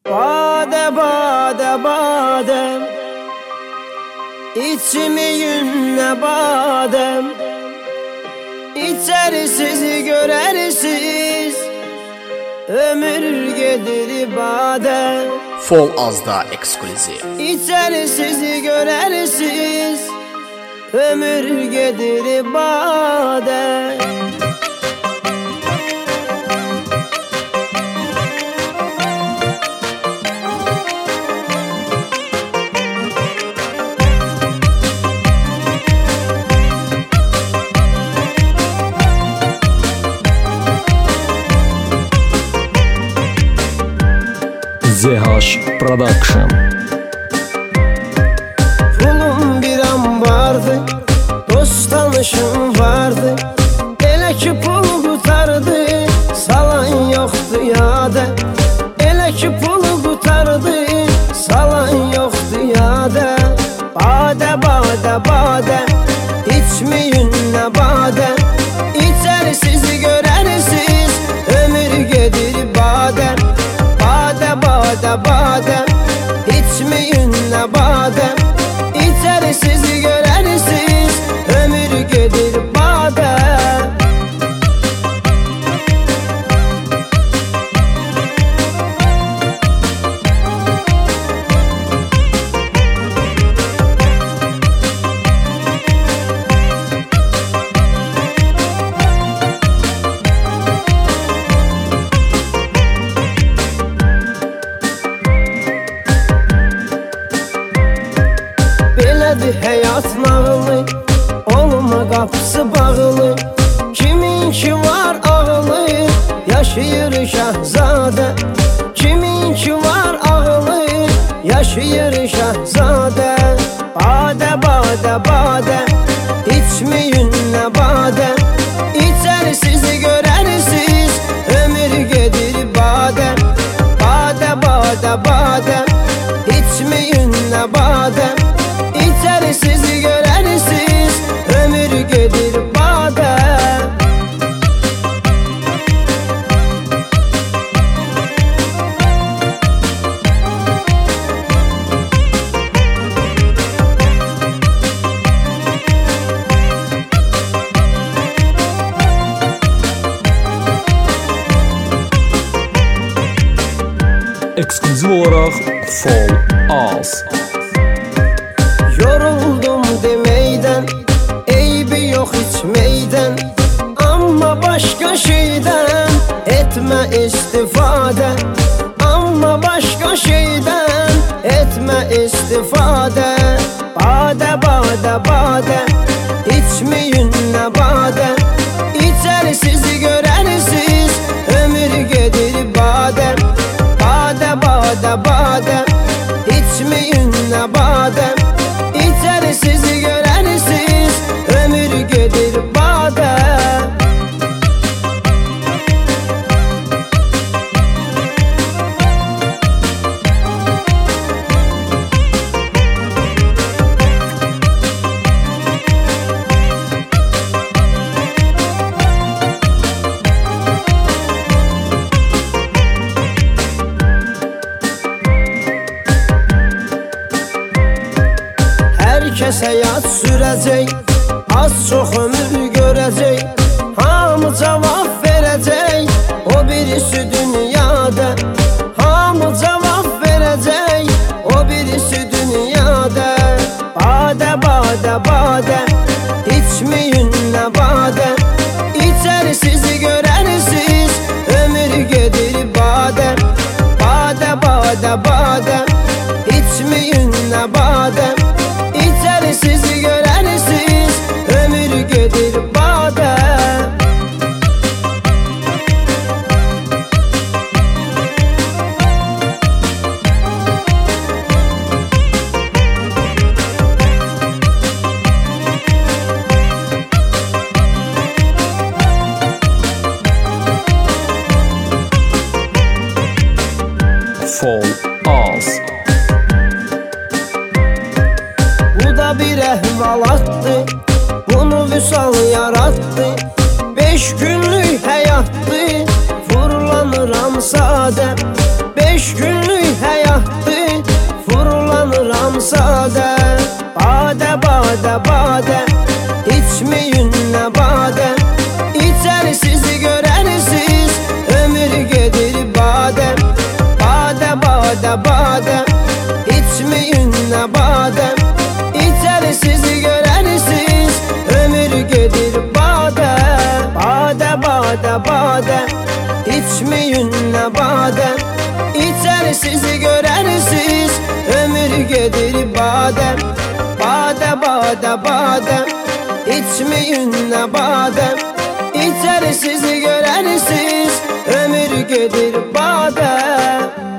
Bade bade badem, içimi yünle badem. İçerisiz görersiz, ömür gelir bade. Fol Azda ekskluziv. İçerisiz görersiz, ömür gelir bade. ZH Production. Pulum bir an vardı, dost tanışım vardı. Elə ki pul qutardı, salan yoxdu yada. Elə ki pul qutardı, salan yoxdu yada. Bade bade bade, içmeyin nə bade. İçerisiz görərsiz, ömür gedir bade. Bade bade bade, içmeyin nə bade. İçerisiz görərsiz, ömür gedir bade. Belədir həyat nağılı, olma qapısı bağlı. Kimin ki var ağlı, yaşayır şəhzadə. Kimin ki var ağlı, yaşayır şəhzadə. Bade bade bade, içmeyin nə bade. İçerisiz görərsiz, ömür gedir bade. Bade bade bade, içmeyin nə bade. İçerisiz görərsiz, ömür gedir bade. Ekskluziv olarak Fol Az. Yoruldum demeyden, eybi yok içmeyden. Ama başka şeyden etme istifade. Ama başka şeyden etme istifade. Bade bade bade, içmeyin nə bade. İçerisiz görərsiz, ömür gedir bade. Bade bade bade, içmeyin nə bade. İçerisiz görərsiz, ömür gedir bade. Herkes həyat sürəcək, az çox ömür görəcək. Hamı cavab verəcək, o birisi dünyada. Hamı cavab verəcək, o birisi dünyada. Bade bade bade, içmeyin nə bade. İçerisiz görərsiz, ömür gedir bade. Bade bade bade, içmeyin nə bade. İçerisiz görərsiz, ömür gedir bade. Fol Az. Bu da bir əhvalatdır, bunu vüsal yarattı. 5 günlük həyattır, vurulanıram sadə. 5 günlük badə İçməyin nə badə İçərisiz görərsiz ömür gedir badə Badə, badə, badə İçməyin nə badə İçərisiz görərsiz ömür gedir badə Badə, badə, badə İçməyin nə badə İçərisiz görərsiz ömür gedir badə Badə, badə, badə İçməyin nə badə İçərisiz görərsiz ömür gedir badə